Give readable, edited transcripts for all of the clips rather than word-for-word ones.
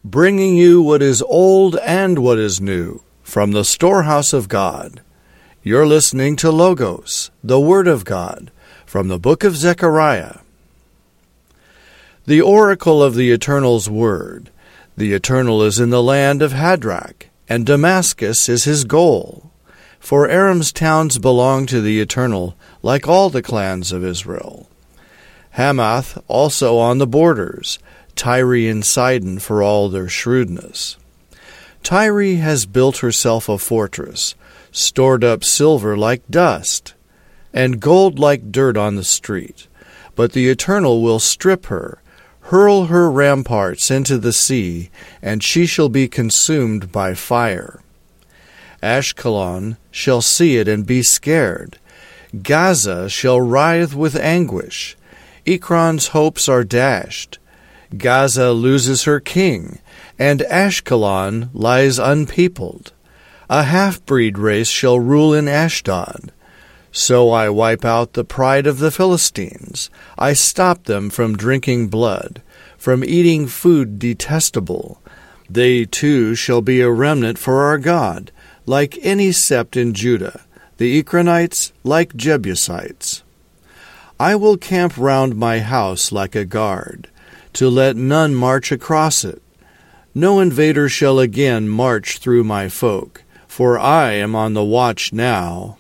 bringing you what is old and what is new from the storehouse of God. You're listening to Logos, the Word of God, from the book of Zechariah. The oracle of the Eternal's word. The Eternal is in the land of Hadrach, and Damascus is his goal. For Aram's towns belong to the Eternal, like all the clans of Israel. Hamath also on the borders, Tyre and Sidon for all their shrewdness. Tyre has built herself a fortress, stored up silver like dust, and gold like dirt on the street. But the Eternal will strip her, hurl her ramparts into the sea, and she shall be consumed by fire. Ashkelon shall see it and be scared. Gaza shall writhe with anguish. Ekron's hopes are dashed. Gaza loses her king, and Ashkelon lies unpeopled. A half-breed race shall rule in Ashdod. So I wipe out the pride of the Philistines. I stop them from drinking blood, from eating food detestable. They too shall be a remnant for our God, like any sept in Judah, the Ekronites like Jebusites. I will camp round my house like a guard, to let none march across it. No invader shall again march through my folk, for I am on the watch now.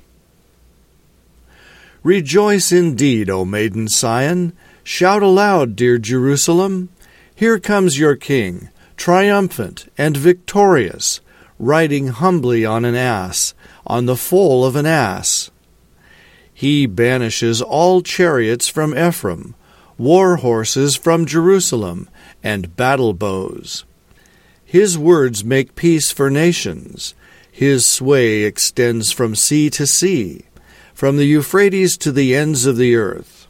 Rejoice indeed, O maiden Sion. Shout aloud, dear Jerusalem. Here comes your king, triumphant and victorious, riding humbly on an ass, on the foal of an ass. He banishes all chariots from Ephraim, war horses from Jerusalem, and battle bows. His words make peace for nations. His sway extends from sea to sea, from the Euphrates to the ends of the earth.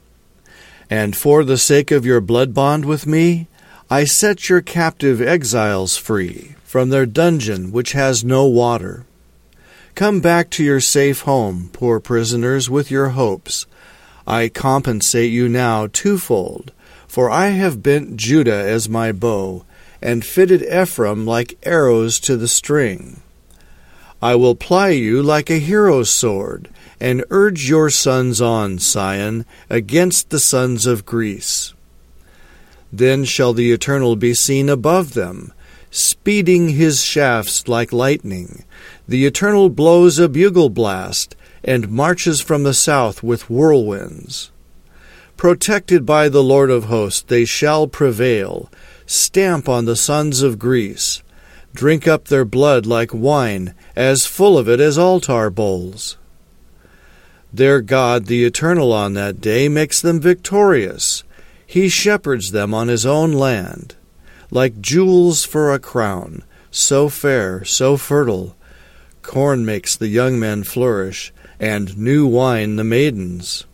And for the sake of your blood bond with me, I set your captive exiles free from their dungeon which has no water. Come back to your safe home, poor prisoners, with your hopes. I compensate you now twofold, for I have bent Judah as my bow, and fitted Ephraim like arrows to the string. I will ply you like a hero's sword, and urge your sons on, Sion, against the sons of Greece. Then shall the Eternal be seen above them, speeding his shafts like lightning. The Eternal blows a bugle blast, and marches from the south with whirlwinds. Protected by the Lord of hosts, they shall prevail, stamp on the sons of Greece, drink up their blood like wine, as full of it as altar bowls. Their God, the Eternal, on that day makes them victorious. He shepherds them on his own land, like jewels for a crown, so fair, so fertile. Corn makes the young men flourish, and new wine the maidens.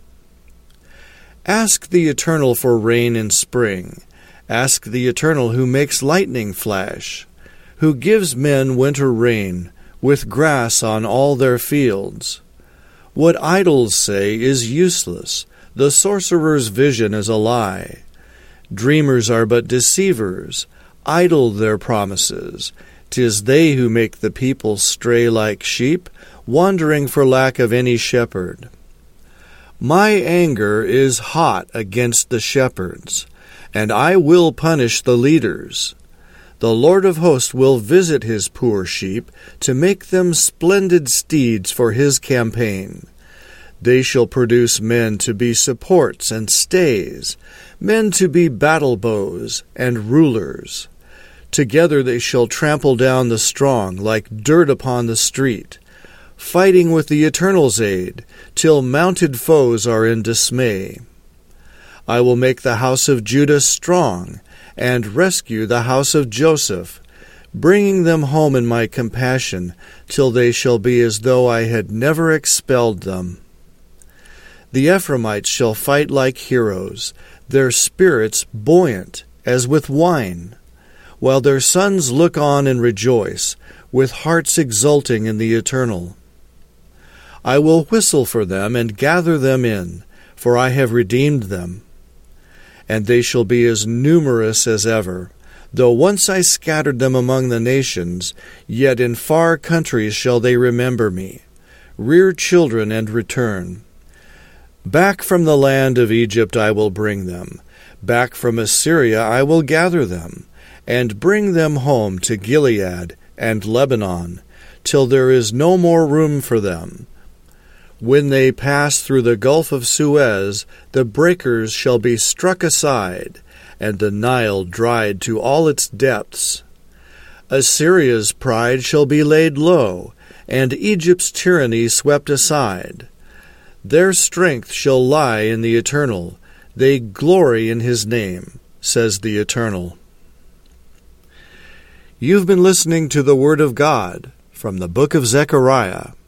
Ask the Eternal for rain in spring. Ask the Eternal who makes lightning flash, who gives men winter rain, with grass on all their fields. What idols say is useless. The sorcerer's vision is a lie. Dreamers are but deceivers, idle their promises. 'Tis they who make the people stray like sheep, wandering for lack of any shepherd. My anger is hot against the shepherds, and I will punish the leaders. The Lord of hosts will visit his poor sheep, to make them splendid steeds for his campaign. They shall produce men to be supports and stays, men to be battle bows and rulers. Together they shall trample down the strong like dirt upon the street, fighting with the Eternal's aid, till mounted foes are in dismay. I will make the house of Judah strong, and rescue the house of Joseph, bringing them home in my compassion, till they shall be as though I had never expelled them. The Ephraimites shall fight like heroes, their spirits buoyant as with wine, while their sons look on and rejoice, with hearts exulting in the Eternal. I will whistle for them and gather them in, for I have redeemed them. And they shall be as numerous as ever. Though once I scattered them among the nations, yet in far countries shall they remember me, rear children and return. Back from the land of Egypt I will bring them, back from Assyria I will gather them, and bring them home to Gilead and Lebanon, till there is no more room for them. When they pass through the Gulf of Suez, the breakers shall be struck aside, and the Nile dried to all its depths. Assyria's pride shall be laid low, and Egypt's tyranny swept aside. Their strength shall lie in the Eternal. They glory in His name, says the Eternal. You've been listening to the Word of God from the book of Zechariah.